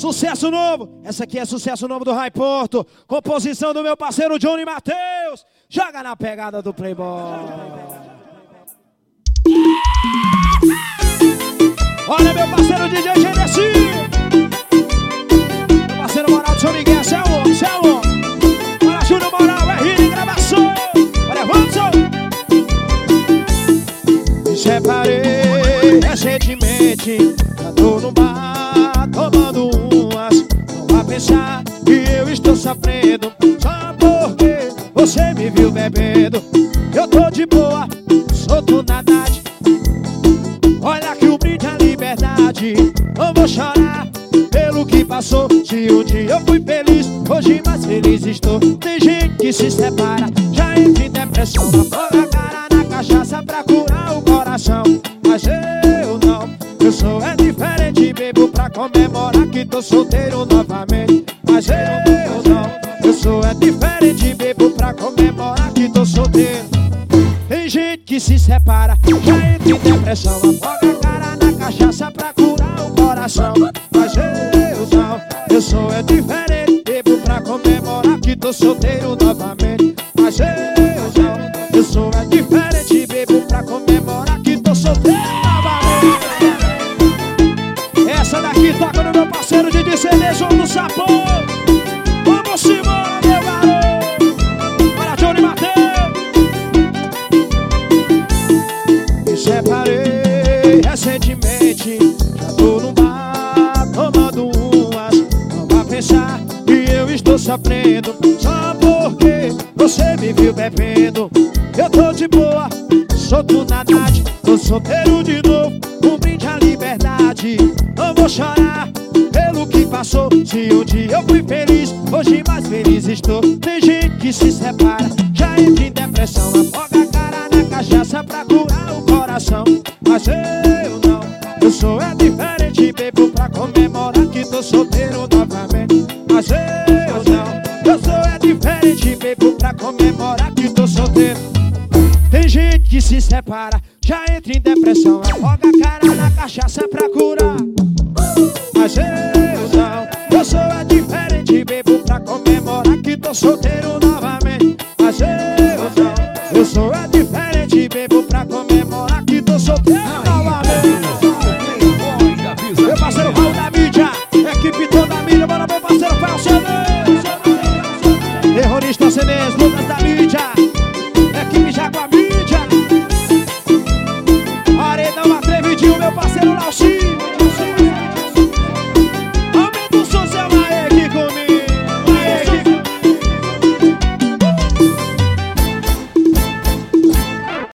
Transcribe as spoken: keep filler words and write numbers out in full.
Sucesso novo. Essa aqui é sucesso novo do Rai Porto. Composição do meu parceiro Johnny Matheus. Joga na pegada do Playboy. Olha meu parceiro D J Genesi. Meu parceiro Moral do São Miguel. Cê é o homem, cê é o homem. Olha Júnior Moral, R de gravação. Olha Watson. Me separei recentemente. Já tô no bar tomando umas. Não vá pensar que eu estou sofrendo só porque você me viu bebendo. Eu tô de boa, solto na idade. Olha que o brinde é a liberdade. Não vou chorar pelo que passou. Se um dia eu fui feliz, hoje mais feliz estou. Tem gente que se separa, já entra em depressão. Afoga a cara na cachaça pra curar o coração. Mas eu não, eu sou é diferente. Bebo pra comemorar que tô solteiro novamente. Mas eu não, eu sou é diferente. Bebo pra comemorar que tô solteiro. Tem gente que se separa, já entra em depressão. Afoga a cara na cachaça pra curar o coração. Mas eu não, eu sou é diferente. Bebo pra comemorar que tô solteiro novamente. Mas eu não, eu sou é diferente. Bebo pra comemorar que tô solteiro novamente. Essa daqui toca no meu parceiro de D C D, João do Sapão. Vamos embora, meu garoto. Para Johnny Matheus. Me separei recentemente. Já tô no bar tomando umas. Não vá pensar que eu estou sofrendo só porque você me viu bebendo. Eu tô de boa, solto na idade. Tô solteiro de novo, um brinde à liberdade. Não vou chorar pelo que passou. Se um dia eu fui feliz, hoje mais feliz estou. Tem gente que se separa, já entra em depressão. Afoga a cara na cachaça pra curar o coração. Mas eu não, eu sou é diferente. Bebo pra comemorar que tô solteiro novamente. Mas eu não, eu sou é diferente. Bebo pra comemorar que tô solteiro. Tem gente que se separa, já entra em depressão. Afoga a cara na cachaça pra curar. Mas eu não, eu sou é diferente. Bebo pra comemorar que tô solteiro novamente. Mas eu não, eu sou é diferente. Bebo pra comemorar